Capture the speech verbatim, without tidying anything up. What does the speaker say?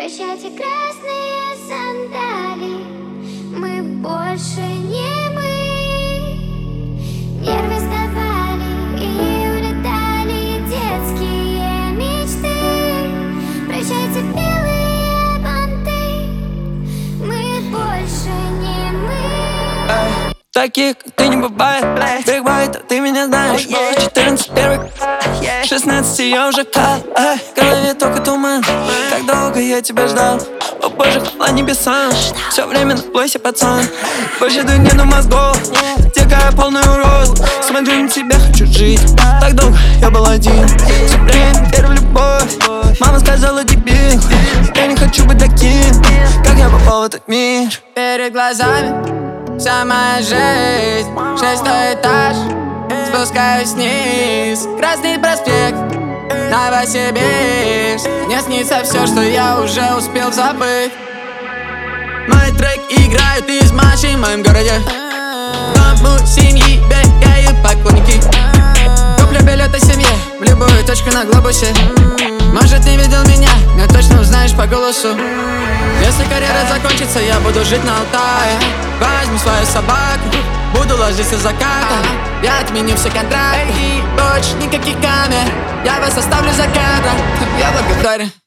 Прощайте, красные сандали, мы больше не мы. Нервы сдавали и улетали детские мечты. Прощайте, белые банты, мы больше не мы. Таких, как ты, не бывает. Биг Байт, ты меня знаешь. Четырнадцать первый, шестнадцать я уже кал. В голове только туман. Как долго я тебя ждал. О боже, хвала небесам. Все время на плойсе, пацан. Больше двух нету мозгов. Текая полный урод. Смотрю на тебя, хочу жить. Так долго я был один. Все время верю в любовь. Мама сказала, дебил. Я не хочу быть таким, как я попал в этот мир. Перед глазами вся моя жизнь, шестой этаж, спускаюсь вниз, Красный проспект, Новосибирск. Мне снится все, что я уже успел забыть. Мои треки играют из машин в моем городе. В дому семьи бегают поклонники. Куплю билеты семье в любую точку на глобусе. Может, не видел меня, но точно узнаешь по голосу. Если карьера закончится, я буду жить на Алтае. Возьму свою собаку, буду ложиться за заката. Я отменю все контракты, больше никаких камер. Я вас оставлю за кадром, я благодарен.